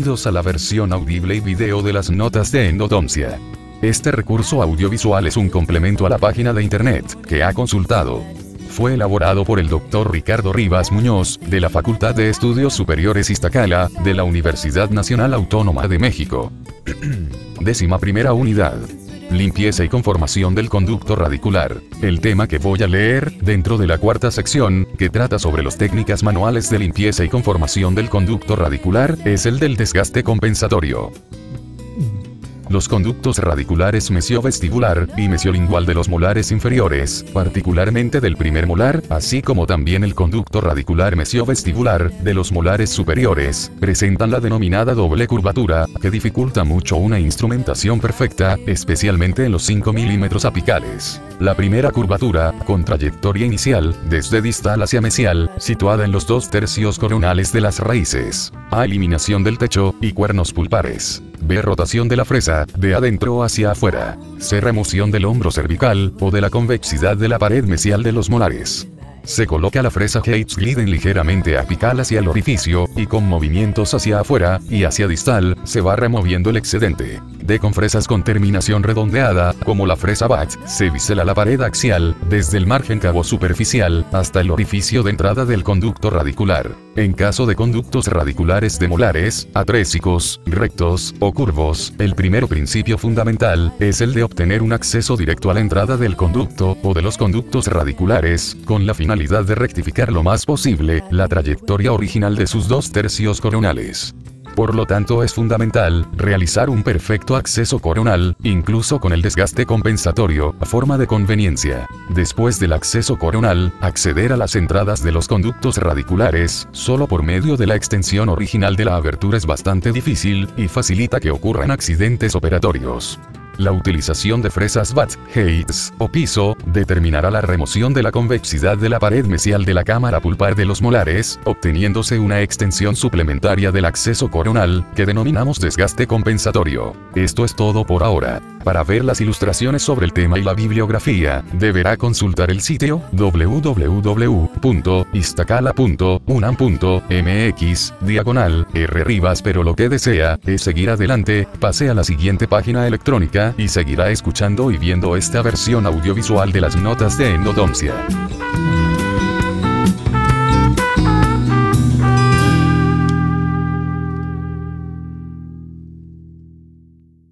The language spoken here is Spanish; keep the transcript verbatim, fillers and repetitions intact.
Bienvenidos a la versión audible y video de las notas de endodoncia. Este recurso audiovisual es un complemento a la página de internet que ha consultado. Fue elaborado por el doctor Ricardo Rivas Muñoz, de la Facultad de Estudios Superiores Iztacala, de la Universidad Nacional Autónoma de México. Décima primera unidad. Limpieza y conformación del conducto radicular. El tema que voy a leer, dentro de la cuarta sección, que trata sobre las técnicas manuales de limpieza y conformación del conducto radicular, es el del desgaste compensatorio. Los conductos radiculares mesiovestibular y mesiolingual de los molares inferiores, particularmente del primer molar, así como también el conducto radicular mesiovestibular de los molares superiores, presentan la denominada doble curvatura, que dificulta mucho una instrumentación perfecta, especialmente en los cinco milímetros apicales. La primera curvatura, con trayectoria inicial, desde distal hacia mesial, situada en los dos tercios coronales de las raíces. A. Eliminación del techo y cuernos pulpares. B. Rotación de la fresa, de adentro hacia afuera. C. Remoción del hombro cervical, o de la convexidad de la pared mesial de los molares. Se coloca la fresa Heitz-Gliden ligeramente apical hacia el orificio, y con movimientos hacia afuera y hacia distal, se va removiendo el excedente. D. Con fresas con terminación redondeada, como la fresa Bat, se bisela la pared axial, desde el margen cabo superficial, hasta el orificio de entrada del conducto radicular. En caso de conductos radiculares de molares, atrésicos, rectos, o curvos, el primer principio fundamental, es el de obtener un acceso directo a la entrada del conducto, o de los conductos radiculares, con la finalidad de rectificar lo más posible, la trayectoria original de sus dos tercios coronales. Por lo tanto, es fundamental realizar un perfecto acceso coronal, incluso con el desgaste compensatorio, a forma de conveniencia. Después del acceso coronal, acceder a las entradas de los conductos radiculares, solo por medio de la extensión original de la abertura es bastante difícil, y facilita que ocurran accidentes operatorios. La utilización de fresas Bat, Heitz, o piso, determinará la remoción de la convexidad de la pared mesial de la cámara pulpar de los molares, obteniéndose una extensión suplementaria del acceso coronal, que denominamos desgaste compensatorio. Esto es todo por ahora. Para ver las ilustraciones sobre el tema y la bibliografía, deberá consultar el sitio w w w punto iztacala punto unam punto m x diagonal r Rivas, pero lo que desea es seguir adelante, pase a la siguiente página electrónica y seguirá escuchando y viendo esta versión audiovisual de las notas de endodoncia.